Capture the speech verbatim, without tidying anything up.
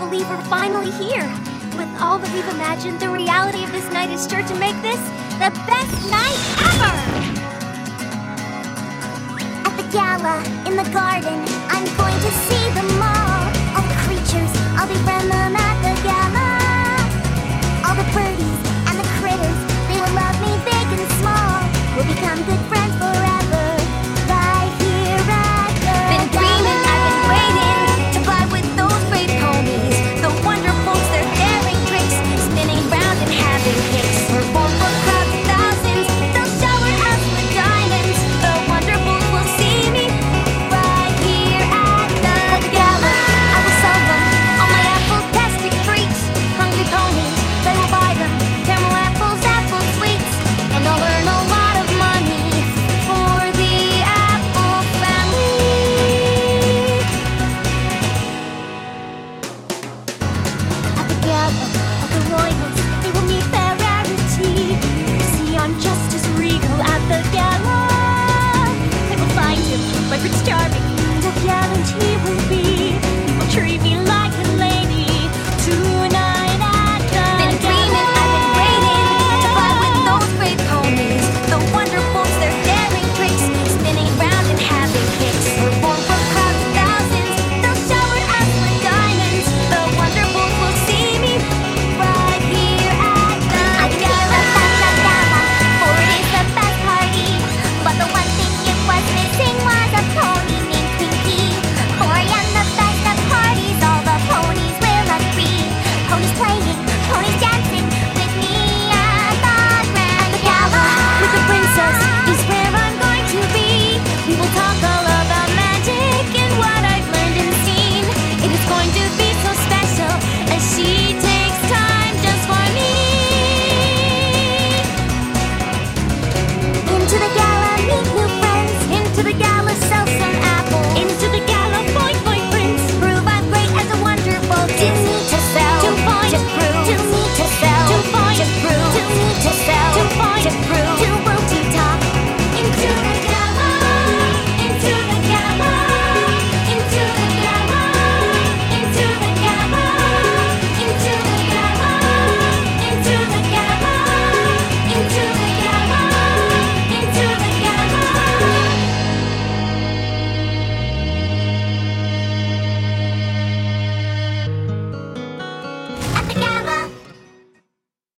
believe we're finally here. With all that we've imagined, the reality of this night is sure to make this the best night ever! At the gala, in the garden, I'm going to